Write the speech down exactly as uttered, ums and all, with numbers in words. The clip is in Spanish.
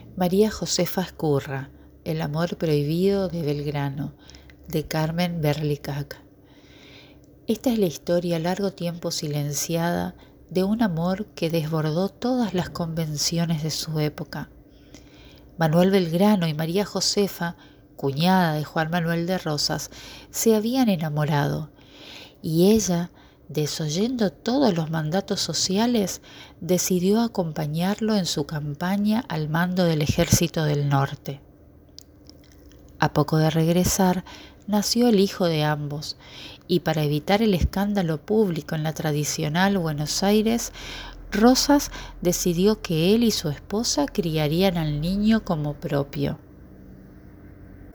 María Josefa Ezcurra, El amor prohibido de Belgrano, de Carmen Berlicac. Esta es la historia largo tiempo silenciada de un amor que desbordó todas las convenciones de su época. Manuel Belgrano y María Josefa, cuñada de Juan Manuel de Rosas, se habían enamorado, y ella, desoyendo todos los mandatos sociales, decidió acompañarlo en su campaña al mando del Ejército del Norte. A poco de regresar, nació el hijo de ambos, y para evitar el escándalo público en la tradicional Buenos Aires, Rosas decidió que él y su esposa criarían al niño como propio.